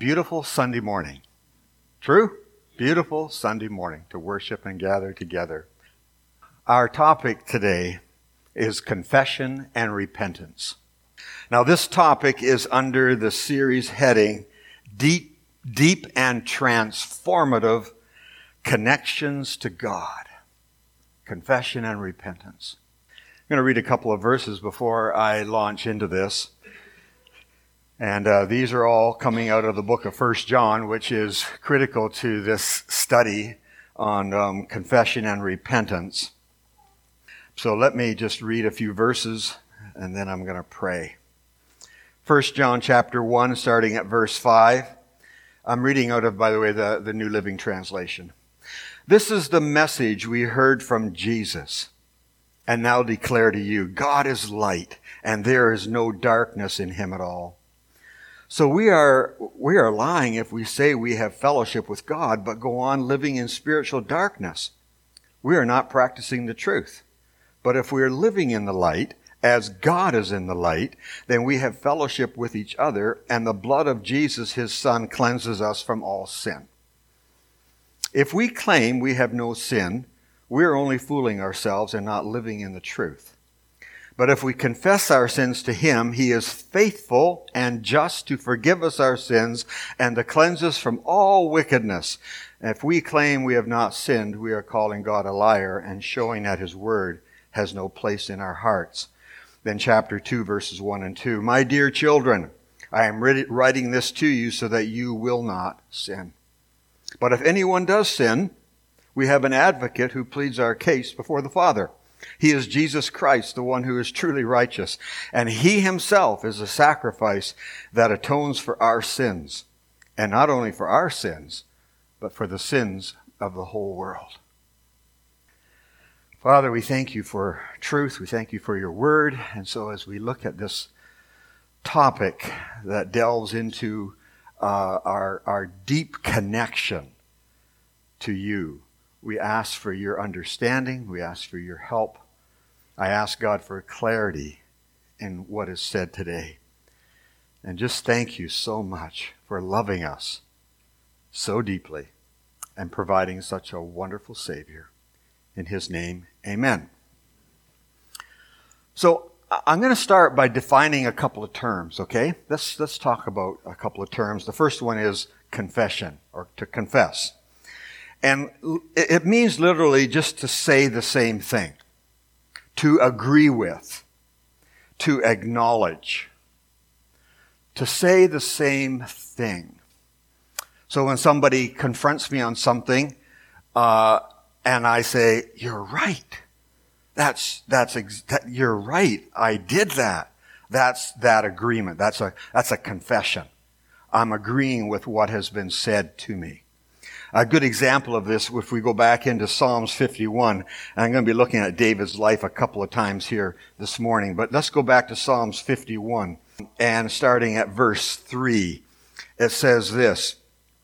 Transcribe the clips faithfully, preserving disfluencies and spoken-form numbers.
beautiful Sunday morning. True? Beautiful Sunday morning to worship and gather together. Our topic today is confession and repentance. Now, this topic is under the series heading, Deep, Deep and Transformative Connections to God. Confession and repentance. I'm going to read a couple of verses before I launch into this. And uh, these are all coming out of the book of First John, which is critical to this study on um, confession and repentance. So let me just read a few verses, and then I'm going to pray. First John chapter one, starting at verse five. I'm reading out of, by the way, the, the New Living Translation. This is the message we heard from Jesus, and now declare to you, God is light, and there is no darkness in him at all. So we are we are lying if we say we have fellowship with God, but go on living in spiritual darkness. We are not practicing the truth. But if we are living in the light, as God is in the light, then we have fellowship with each other, and the blood of Jesus, his Son, cleanses us from all sin. If we claim we have no sin, we are only fooling ourselves and not living in the truth. But if we confess our sins to him, he is faithful and just to forgive us our sins and to cleanse us from all wickedness. If we claim we have not sinned, we are calling God a liar and showing that his word has no place in our hearts. Then chapter two, verses one and two. My dear children, I am writing this to you so that you will not sin. But if anyone does sin, we have an advocate who pleads our case before the Father. He is Jesus Christ, the one who is truly righteous. And he himself is a sacrifice that atones for our sins. And not only for our sins, but for the sins of the whole world. Father, we thank you for truth. We thank you for your word. And so as we look at this topic that delves into uh, our, our deep connection to you, we ask for your understanding. We ask for your help. I ask God for clarity in what is said today. And just thank you so much for loving us so deeply and providing such a wonderful Savior. In his name, amen. So I'm going to start by defining a couple of terms, okay? Let's, let's talk about a couple of terms. The first one is confession, or to confess. And it means literally just to say the same thing, to agree with, to acknowledge, to say the same thing. So when somebody confronts me on something, uh, and I say, you're right. That's, that's, ex- that, you're right. I did that. That's that agreement. That's a, that's a confession. I'm agreeing with what has been said to me. A good example of this, if we go back into Psalms fifty-one, and I'm going to be looking at David's life a couple of times here this morning, but let's go back to Psalms fifty-one, and starting at verse three, it says this.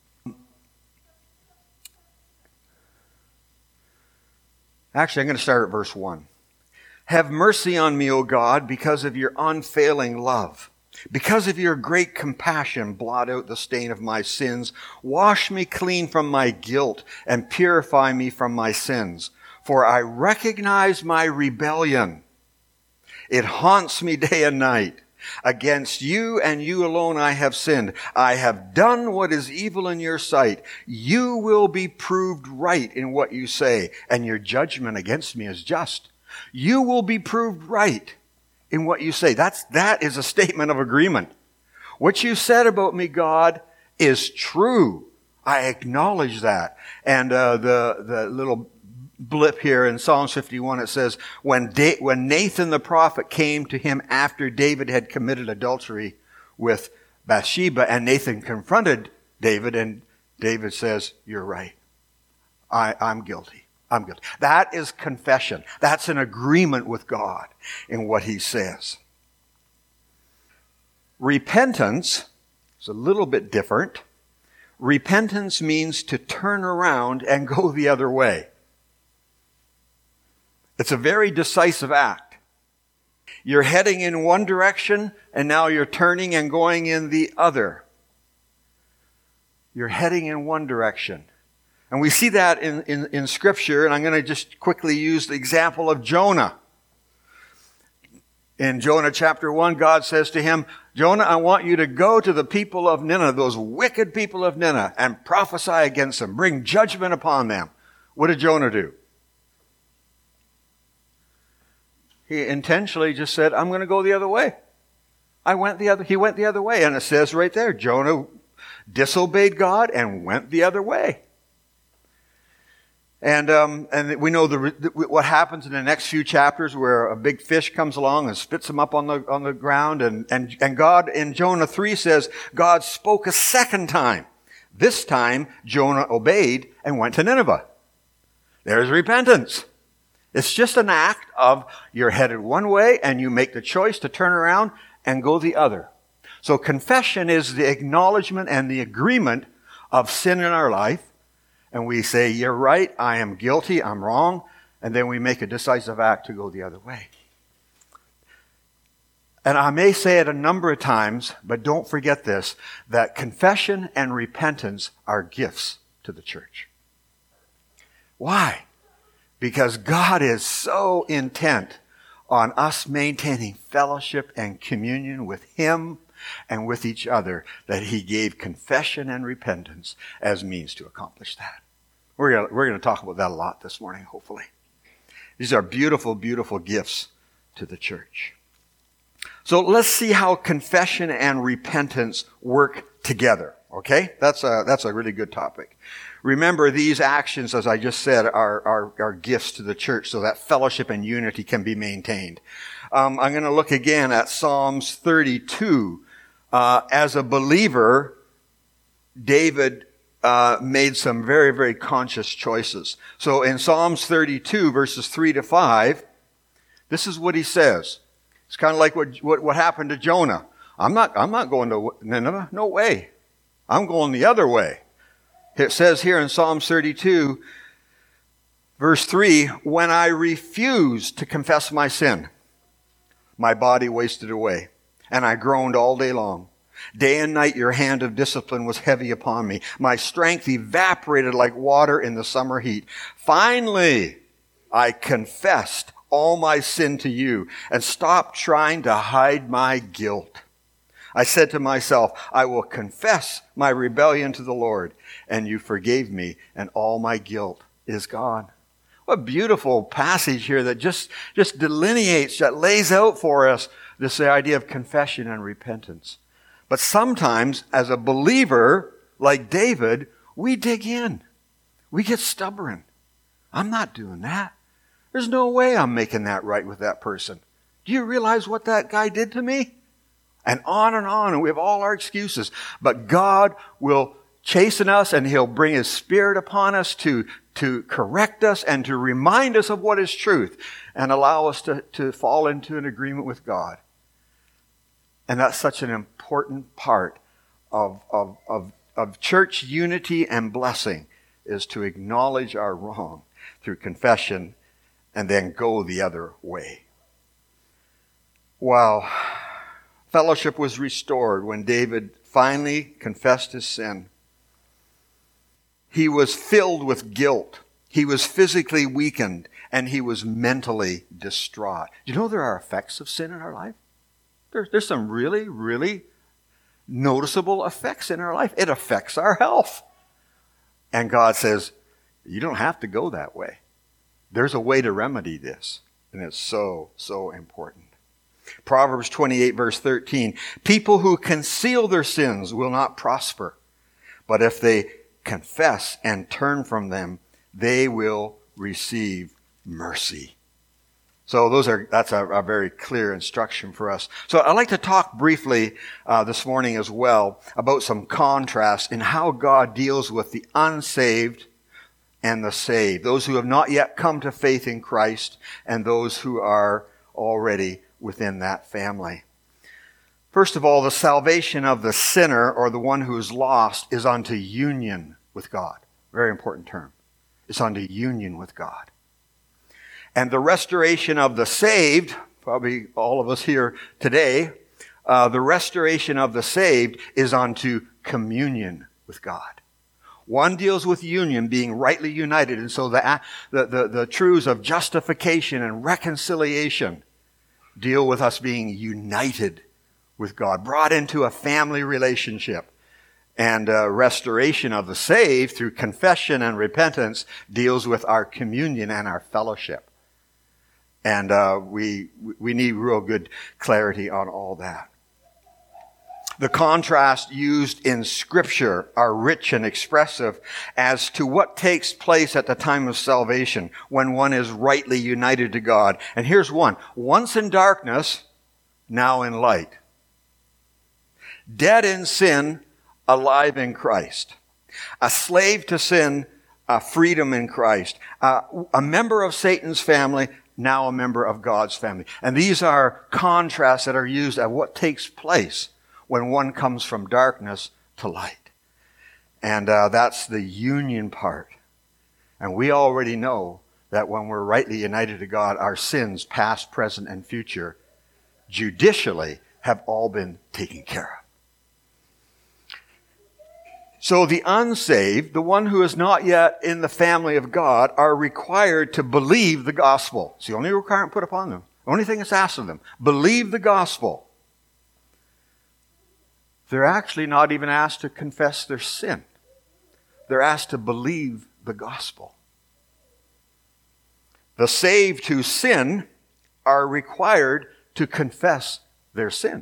Actually, I'm going to start at verse one. Have mercy on me, O God, because of your unfailing love. Because of your great compassion, blot out the stain of my sins. Wash me clean from my guilt and purify me from my sins. For I recognize my rebellion. It haunts me day and night. Against you and you alone I have sinned. I have done what is evil in your sight. You will be proved right in what you say, and your judgment against me is just. You will be proved right in what you say. That's, that is a statement of agreement. What you said about me, God, is true. I acknowledge that. And uh, the, the little blip here in Psalms fifty-one, it says, when, da- when Nathan the prophet came to him after David had committed adultery with Bathsheba, and Nathan confronted David, and David says, you're right. I, I'm guilty. I'm guilty. That is confession. That's an agreement with God in what he says. Repentance is a little bit different. Repentance means to turn around and go the other way. It's a very decisive act. You're heading in one direction, and now you're turning and going in the other. you're heading in one direction. And we see that in, in, in Scripture, and I'm going to just quickly use the example of Jonah. In Jonah chapter one, God says to him, Jonah, I want you to go to the people of Nineveh, those wicked people of Nineveh, and prophesy against them. Bring judgment upon them. What did Jonah do? He intentionally just said, I'm going to go the other way. I went the other, he went the other way. And it says right there, Jonah disobeyed God and went the other way. And um, and we know the, the, what happens in the next few chapters, where a big fish comes along and spits him up on the on the ground, and and and God in Jonah three says God spoke a second time. This time Jonah obeyed and went to Nineveh. There's repentance. It's just an act of you're headed one way and you make the choice to turn around and go the other. So confession is the acknowledgement and the agreement of sin in our life. And we say, you're right, I am guilty, I'm wrong. And then we make a decisive act to go the other way. And I may say it a number of times, but don't forget this, that confession and repentance are gifts to the church. Why? Because God is so intent on us maintaining fellowship and communion with Him and with each other that He gave confession and repentance as means to accomplish that. We're going we're going to talk about that a lot this morning, hopefully. These are beautiful, beautiful gifts to the church. So let's see how confession and repentance work together, okay? That's a, that's a really good topic. Remember, these actions, as I just said, are, are, are gifts to the church so that fellowship and unity can be maintained. Um, I'm going to look again at Psalms thirty-two. Uh, as a believer, David uh, made some very, very conscious choices. So in Psalms thirty-two, verses three to five, this is what he says. It's kind of like what, what, what happened to Jonah. I'm not, I'm not going to Nineveh. No way. I'm going the other way. It says here in Psalms thirty-two, verse three, when I refused to confess my sin, my body wasted away, and I groaned all day long. Day and night your hand of discipline was heavy upon me. My strength evaporated like water in the summer heat. Finally, I confessed all my sin to you and stopped trying to hide my guilt. I said to myself, I will confess my rebellion to the Lord, and you forgave me, and all my guilt is gone. What a beautiful passage here that just, just delineates, that lays out for us this idea of confession and repentance. But sometimes, as a believer, like David, we dig in. We get stubborn. I'm not doing that. There's no way I'm making that right with that person. Do you realize what that guy did to me? And on and on, and we have all our excuses. But God will chasten us, and He'll bring His Spirit upon us to, to correct us and to remind us of what is truth and allow us to, to fall into an agreement with God. And that's such an important part of, of, of, of church unity and blessing, is to acknowledge our wrong through confession and then go the other way. Wow. Fellowship was restored when David finally confessed his sin. He was filled with guilt. He was physically weakened, and he was mentally distraught. Do you know there are effects of sin in our life? There's, there's some really, really noticeable effects in our life. It affects our health. And God says, you don't have to go that way. There's a way to remedy this. And it's so, so important. Proverbs twenty-eight, verse thirteen. People who conceal their sins will not prosper. But if they confess and turn from them, they will receive mercy. So those are that's a, a very clear instruction for us. So I'd like to talk briefly uh, this morning as well about some contrast in how God deals with the unsaved and the saved, those who have not yet come to faith in Christ and those who are already within that family. First of all, the salvation of the sinner, or the one who is lost, is unto union with God. Very important term. It's unto union with God. And the restoration of the saved, probably all of us here today, uh, the restoration of the saved is unto communion with God. One deals with union, being rightly united. And so the, the, the, the truths of justification and reconciliation deal with us being united with God, brought into a family relationship. And uh, restoration of the saved through confession and repentance deals with our communion and our fellowship. And uh, we we need real good clarity on all that. The contrasts used in Scripture are rich and expressive as to what takes place at the time of salvation when one is rightly united to God. And here's one. Once in darkness, now in light. Dead in sin, alive in Christ. A slave to sin, a freedom in Christ. Uh, a member of Satan's family, now a member of God's family. And these are contrasts that are used at what takes place when one comes from darkness to light. And uh, that's the union part. And we already know that when we're rightly united to God, our sins, past, present, and future, judicially have all been taken care of. So the unsaved, the one who is not yet in the family of God, are required to believe the gospel. It's the only requirement put upon them. The only thing that's asked of them. Believe the gospel. They're actually not even asked to confess their sin. They're asked to believe the gospel. The saved who sin are required to confess their sin.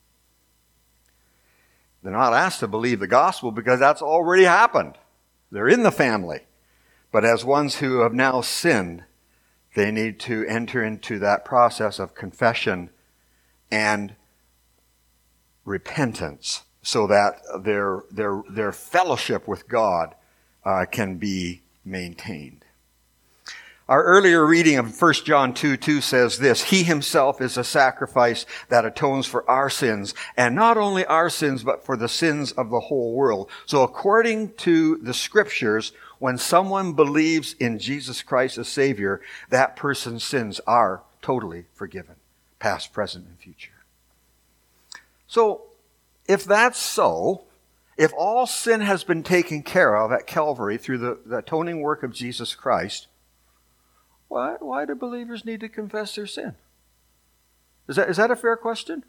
They're not asked to believe the gospel because that's already happened. They're in the family. But as ones who have now sinned, they need to enter into that process of confession and repentance so that their their their fellowship with God uh, can be maintained. Our earlier reading of First John two two says this, He himself is a sacrifice that atones for our sins, and not only our sins, but for the sins of the whole world. So according to the Scriptures, when someone believes in Jesus Christ as Savior, that person's sins are totally forgiven, past, present, and future. So, if that's so, if all sin has been taken care of at Calvary through the, the atoning work of Jesus Christ, why, why do believers need to confess their sin? Is that, is that a fair question?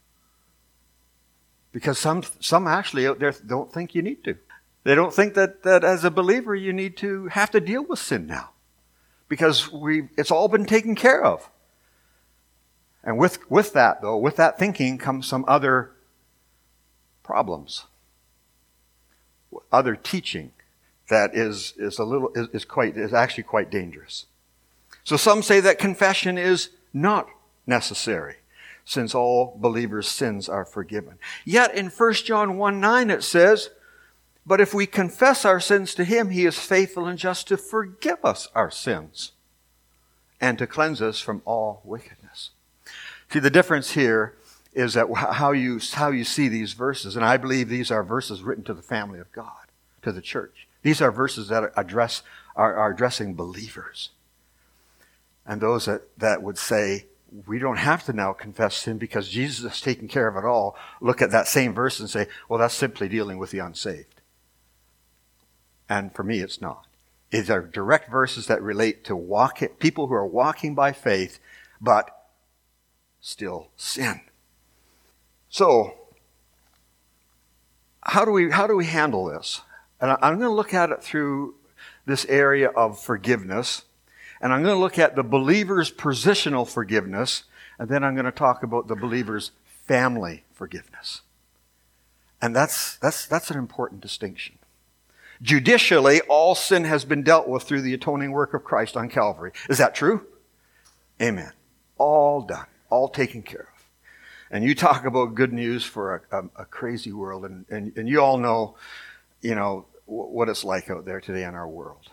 Because some, some actually out there don't think you need to. They don't think that, that as a believer you need to have to deal with sin now. Because we it's all been taken care of. And with, with that, though, with that thinking comes some other problems. Other teaching that is, is a little, is, is quite, is actually quite dangerous. So some say that confession is not necessary, since all believers' sins are forgiven. Yet in First John one nine it says, But if we confess our sins to Him, He is faithful and just to forgive us our sins and to cleanse us from all wickedness. See, the difference here is that how you, how you see these verses, and I believe these are verses written to the family of God, to the church. These are verses that address, are, are addressing believers. And those that, that would say, we don't have to now confess sin because Jesus has taken care of it all, look at that same verse and say, well, that's simply dealing with the unsaved. And for me, it's not. These are direct verses that relate to walk, people who are walking by faith, but still sin. So, how do we, how do we handle this? And I'm going to look at it through this area of forgiveness. And I'm going to look at the believer's positional forgiveness, and then I'm going to talk about the believer's family forgiveness. And that's, that's, that's an important distinction. Judicially, all sin has been dealt with through the atoning work of Christ on Calvary. Is that true? Amen. All done. All taken care of. And you talk about good news for a, a, a crazy world, and, and, and you all know, you know, what it's like out there today in our world.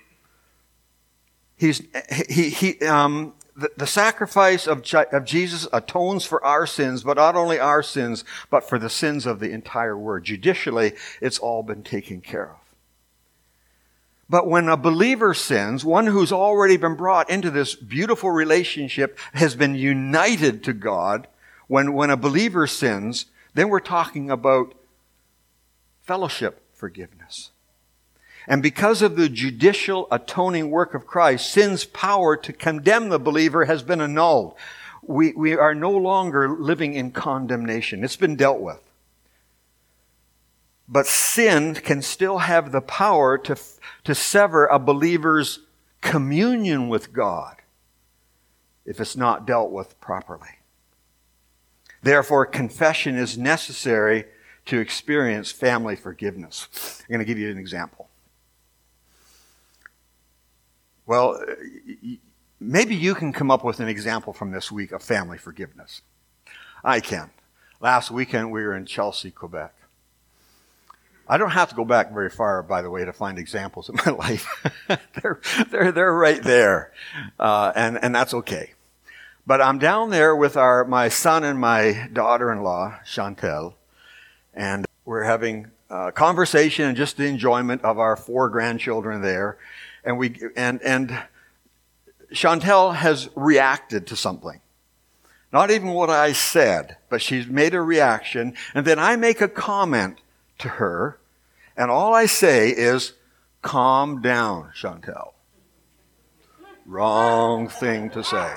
He's, he, he, um, the, the sacrifice of, of Jesus atones for our sins, but not only our sins, but for the sins of the entire world. Judicially, it's all been taken care of. But when a believer sins, one who's already been brought into this beautiful relationship, has been united to God, when, when a believer sins, then we're talking about fellowship forgiveness. And because of the judicial atoning work of Christ, sin's power to condemn the believer has been annulled. We, we are no longer living in condemnation. It's been dealt with. But sin can still have the power to, to sever a believer's communion with God if it's not dealt with properly. Therefore, confession is necessary to experience family forgiveness. I'm going to give you an example. Well, maybe you can come up with an example from this week of family forgiveness. I can. Last weekend we were in Chelsea, Quebec. I don't have to go back very far, by the way, to find examples in my life. they're, they're, they're right there. Uh, and, and that's okay. But I'm down there with our, my son and my daughter-in-law, Chantel, and we're having a conversation and just the enjoyment of our four grandchildren there. And we, and, and Chantel has reacted to something. Not even what I said, but she's made a reaction. And then I make a comment to her, and all I say is, calm down, Chantel. Wrong thing to say.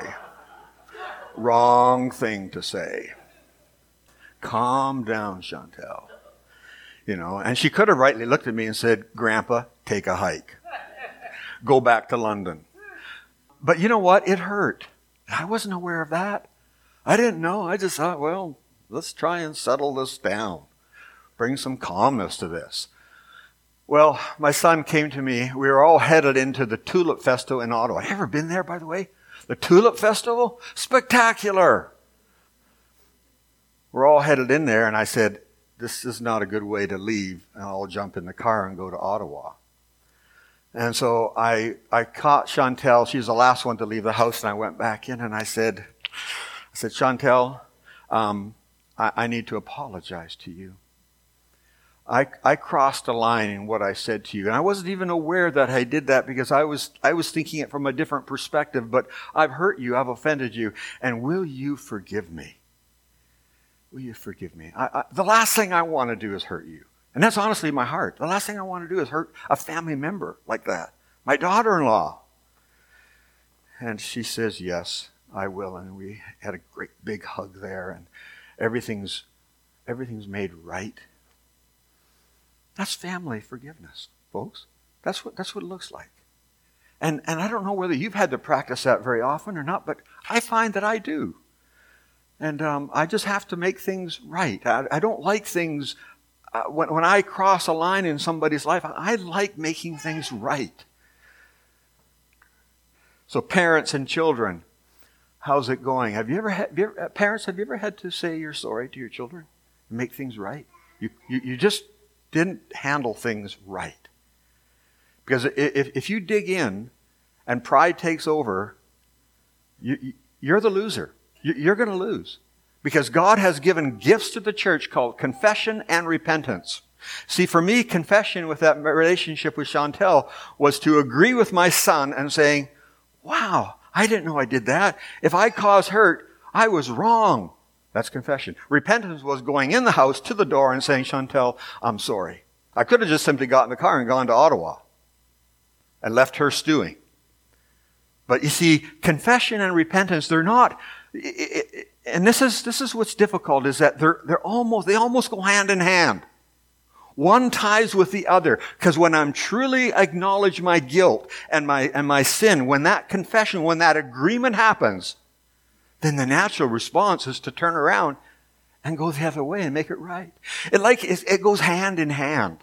Wrong thing to say. Calm down, Chantel. You know, and she could have rightly looked at me and said, Grandpa, take a hike. Go back to London. But you know what? It hurt. I wasn't aware of that. I didn't know. I just thought, well, let's try and settle this down. Bring some calmness to this. Well, my son came to me. We were all headed into the Tulip Festival in Ottawa. Have you ever been there, by the way? The Tulip Festival? Spectacular. We're all headed in there, and I said, this is not a good way to leave, and I'll jump in the car and go to Ottawa. And so I I caught Chantel. She was the last one to leave the house, and I went back in, and I said, I said, Chantel, um, I, I need to apologize to you. I, I crossed a line in what I said to you. And I wasn't even aware that I did that because I was I was thinking it from a different perspective. But I've hurt you. I've offended you. And will you forgive me? Will you forgive me? I, I, the last thing I want to do is hurt you. And that's honestly my heart. The last thing I want to do is hurt a family member like that. My daughter-in-law. And she says, yes, I will. And we had a great big hug there. And everything's everything's made right. That's family forgiveness, folks. That's what that's what it looks like. And and I don't know whether you've had to practice that very often or not, but I find that I do. And um, I just have to make things right. I, I don't like things, uh, when, when I cross a line in somebody's life, I, I like making things right. So parents and children, how's it going? Have you ever had, have you ever, uh, parents, have you ever had to say you're sorry to your children and make things right? You you, you just didn't handle things right. Because if, if you dig in and pride takes over, you, you're the loser. You're going to lose. Because God has given gifts to the church called confession and repentance. See, for me, confession with that relationship with Chantel was to agree with my son and saying, wow, I didn't know I did that. If I caused hurt, I was wrong. That's confession. Repentance was going in the house to the door and saying, Chantel, I'm sorry. I could have just simply got in the car and gone to Ottawa and left her stewing. But you see, confession and repentance, they're not, and this is this is what's difficult, is that they're they're almost they almost go hand in hand. One ties with the other, because when I'm truly acknowledge my guilt and my and my sin, when that confession, when that agreement happens, then the natural response is to turn around and go the other way and make it right. It like it goes hand in hand.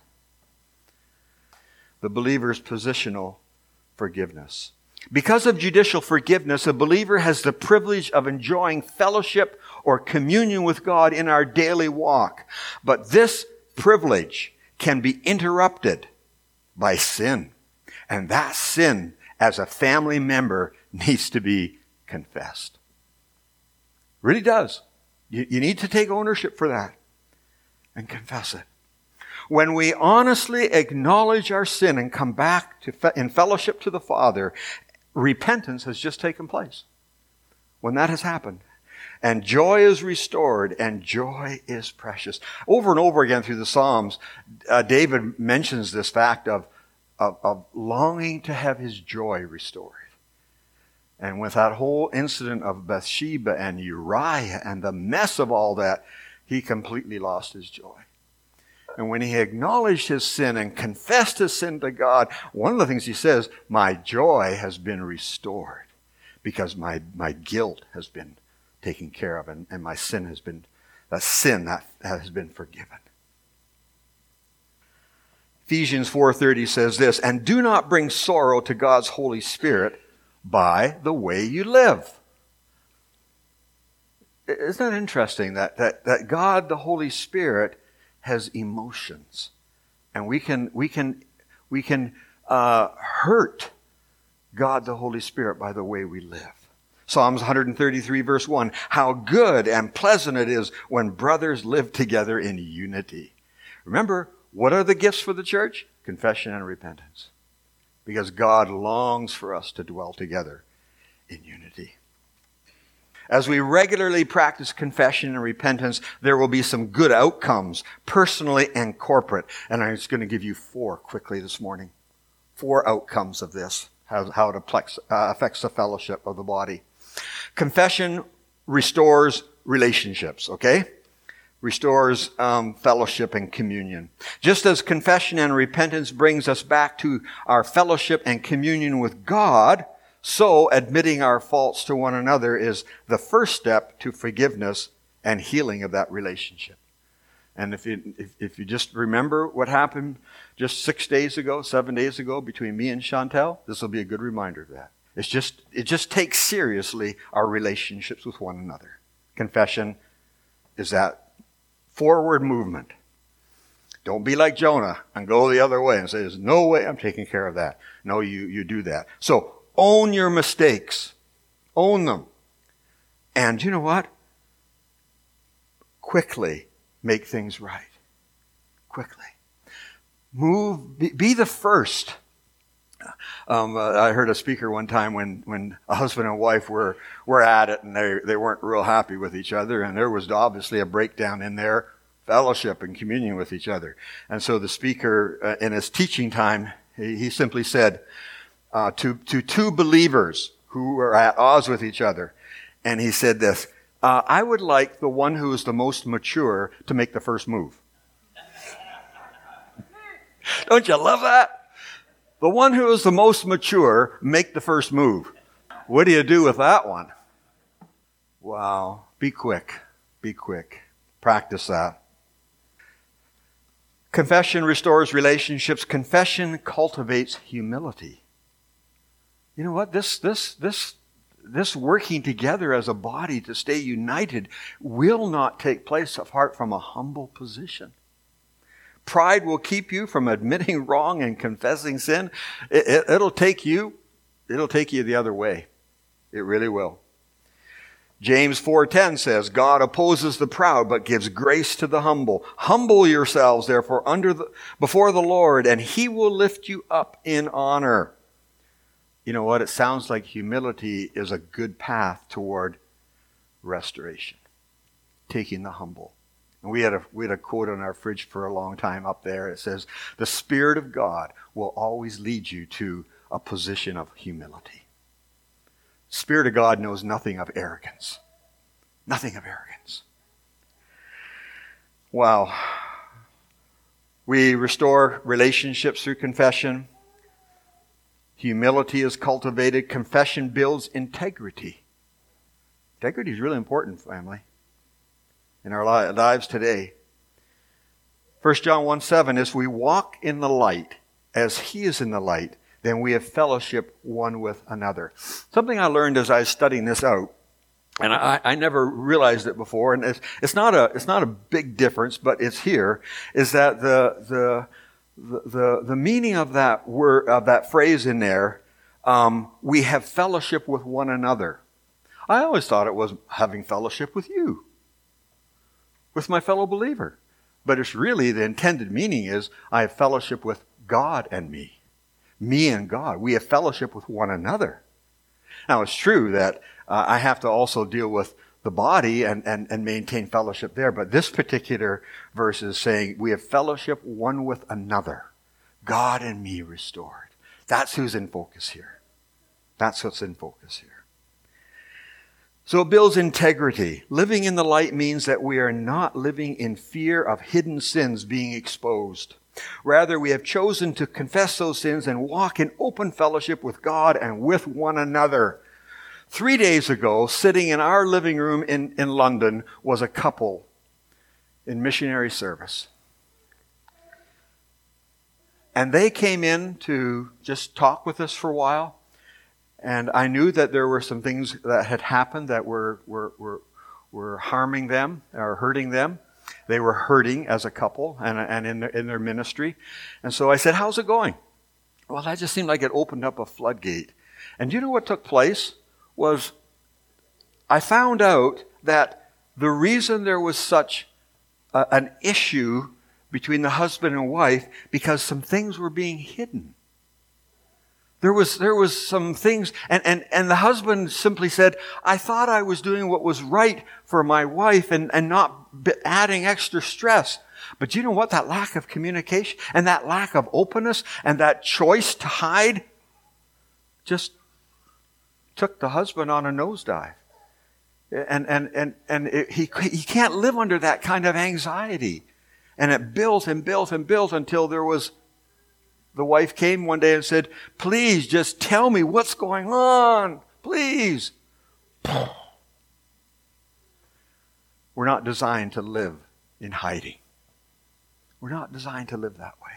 The believer's positional forgiveness. Because of judicial forgiveness, a believer has the privilege of enjoying fellowship or communion with God in our daily walk. But this privilege can be interrupted by sin. And that sin, as a family member, needs to be confessed. Really does. You, you need to take ownership for that and confess it. When we honestly acknowledge our sin and come back to fe- in fellowship to the Father, repentance has just taken place. When that has happened, and joy is restored, and joy is precious. Over and over again through the Psalms, uh, David mentions this fact of of, of longing to have his joy restored. And with that whole incident of Bathsheba and Uriah and the mess of all that, he completely lost his joy. And when he acknowledged his sin and confessed his sin to God, one of the things he says, my joy has been restored because my, my guilt has been taken care of and, and my sin has been, that sin that has been forgiven. Ephesians four thirty says this, and do not bring sorrow to God's Holy Spirit by the way you live. Isn't that interesting that, that, that God, the Holy Spirit, has emotions, and we can we can we can uh, hurt God, the Holy Spirit, by the way we live. Psalms one thirty-three, verse one: how good and pleasant it is when brothers live together in unity. Remember, what are the gifts for the church? Confession and repentance. Because God longs for us to dwell together in unity. As we regularly practice confession and repentance, there will be some good outcomes, personally and corporate. And I'm just going to give you four quickly this morning. Four outcomes of this, how, how it affects, uh, affects the fellowship of the body. Confession restores relationships, okay? Restores um, fellowship and communion. Just as confession and repentance brings us back to our fellowship and communion with God, so admitting our faults to one another is the first step to forgiveness and healing of that relationship. And if you, if, if you just remember what happened just six days ago, seven days ago between me and Chantel, this will be a good reminder of that. It's just, it just takes seriously our relationships with one another. Confession is that forward movement. Don't be like Jonah and go the other way and say, there's no way I'm taking care of that. No, you, you do that. So own your mistakes. Own them. And you know what? Quickly make things right. Quickly. Move, be, be the first. Um, uh, I heard a speaker one time when, when a husband and wife were, were at it and they, they weren't real happy with each other, and there was obviously a breakdown in their fellowship and communion with each other. And so the speaker, uh, in his teaching time, he, he simply said uh, to, to two believers who were at odds with each other, and he said this, uh, I would like the one who is the most mature to make the first move. Don't you love that? The one who is the most mature, make the first move. What do you do with that one? Wow. Be quick. Be quick. Practice that. Confession restores relationships. Confession cultivates humility. You know what? This, this, this, this working together as a body to stay united will not take place apart from a humble position. Pride will keep you from admitting wrong and confessing sin. It, it, it'll take you, it'll take you the other way. It really will. James four ten says, God opposes the proud, but gives grace to the humble. Humble yourselves, therefore, under the, before the Lord, and he will lift you up in honor. You know what? It sounds like humility is a good path toward restoration. Taking the humble. And we had a we had a quote on our fridge for a long time up there. It says, the Spirit of God will always lead you to a position of humility. Spirit of God knows nothing of arrogance. Nothing of arrogance. Wow. We restore relationships through confession. Humility is cultivated. Confession builds integrity. Integrity is really important, family, in our lives today. First John one seven, as we walk in the light, as he is in the light, then we have fellowship one with another. Something I learned as I was studying this out, and I, I never realized it before, and it's, it's not a it's not a big difference, but it's here, is that the the the the, the meaning of that word of that phrase in there, um, we have fellowship with one another. I always thought it was having fellowship with you, with my fellow believer. But it's really, the intended meaning is, I have fellowship with God and me. Me and God. We have fellowship with one another. Now, it's true that uh, I have to also deal with the body and, and, and maintain fellowship there. But this particular verse is saying we have fellowship one with another. God and me restored. That's who's in focus here. That's what's in focus here. So it builds integrity. Living in the light means that we are not living in fear of hidden sins being exposed. Rather, we have chosen to confess those sins and walk in open fellowship with God and with one another. Three days ago, sitting in our living room in, in London, was a couple in missionary service. And they came in to just talk with us for a while. And I knew that there were some things that had happened that were, were, were, were harming them or hurting them. They were hurting as a couple and, and in, their, in their ministry. And so I said, how's it going? Well, that just seemed like it opened up a floodgate. And do you know what took place? Was I found out that the reason there was such a, an issue between the husband and wife, because some things were being hidden. There was, there was some things, and, and, and the husband simply said, I thought I was doing what was right for my wife and, and not adding extra stress. But you know what? That lack of communication and that lack of openness and that choice to hide just took the husband on a nosedive. And, and, and, and it, he, he can't live under that kind of anxiety. And it built and built and built until there was the wife came one day and said, please just tell me what's going on. Please. We're not designed to live in hiding. We're not designed to live that way.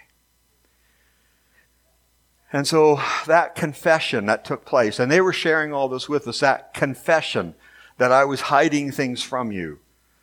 And so that confession that took place, and they were sharing all this with us, that confession that I was hiding things from you,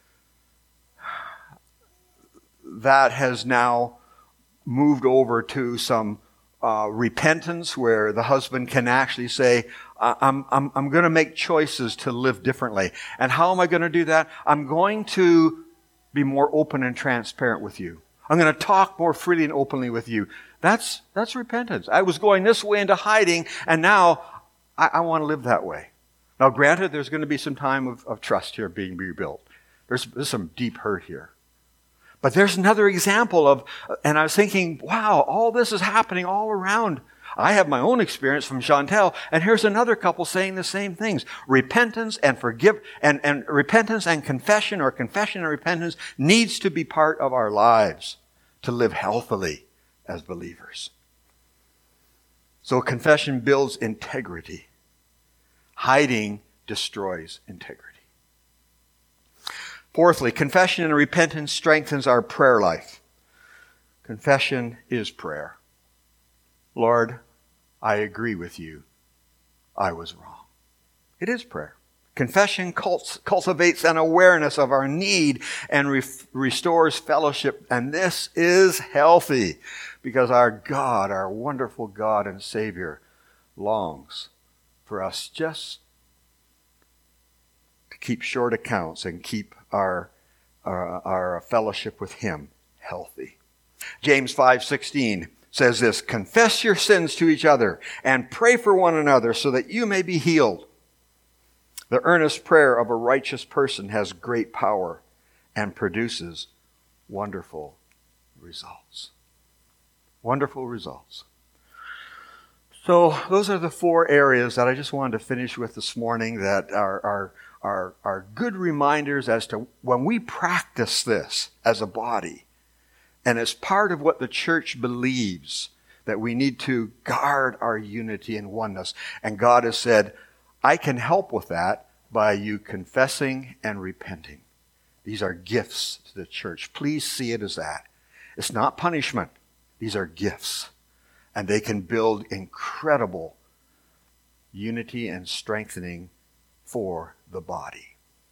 that has now moved over to some uh, repentance where the husband can actually say, I'm, I'm, I'm going to make choices to live differently. And how am I going to do that? I'm going to be more open and transparent with you. I'm going to talk more freely and openly with you. That's, that's repentance. I was going this way into hiding, and now I, I want to live that way. Now, granted, there's going to be some time of, of trust here being rebuilt. There's, there's some deep hurt here. But there's another example of, and I was thinking, wow, all this is happening all around. I have my own experience from Chantel, and here's another couple saying the same things. Repentance and forgive, and, and repentance and confession, or confession and repentance, needs to be part of our lives to live healthily as believers. So confession builds integrity. Hiding destroys integrity. Fourthly, confession and repentance strengthens our prayer life. Confession is prayer. Lord, I agree with you. I was wrong. It is prayer. Confession cult- cultivates an awareness of our need and re- restores fellowship. And this is healthy because our God, our wonderful God and Savior, longs for us just to keep short accounts and keep our, our, our fellowship with Him healthy. James five sixteen says this, confess your sins to each other and pray for one another so that you may be healed. The earnest prayer of a righteous person has great power and produces wonderful results. Wonderful results. So those are the four areas that I just wanted to finish with this morning that are, are, are, are good reminders as to when we practice this as a body, and as part of what the church believes, that we need to guard our unity and oneness. And God has said, I can help with that by you confessing and repenting. These are gifts to the church. Please see it as that. It's not punishment. These are gifts. And they can build incredible unity and strengthening for the body.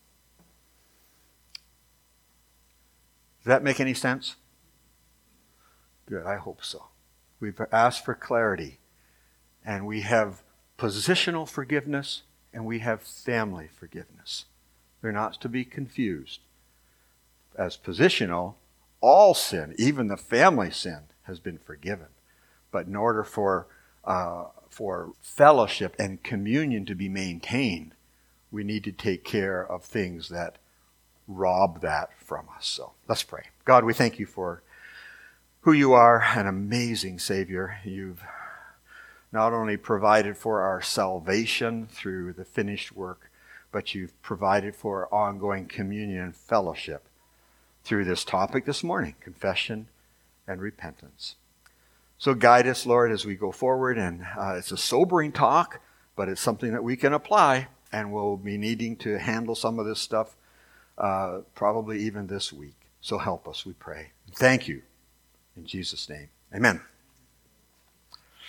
Does that make any sense? Good, I hope so. We've asked for clarity, and we have positional forgiveness, and we have family forgiveness. They're not to be confused. As positional, all sin, even the family sin, has been forgiven. But in order for uh, for fellowship and communion to be maintained, we need to take care of things that rob that from us. So let's pray. God, we thank you for who you are, an amazing Savior. You've not only provided for our salvation through the finished work, but you've provided for ongoing communion and fellowship through this topic this morning, confession and repentance. So guide us, Lord, as we go forward. And uh, it's a sobering talk, but it's something that we can apply, and we'll be needing to handle some of this stuff uh, probably even this week. So help us, we pray. Thank you. In Jesus' name, amen.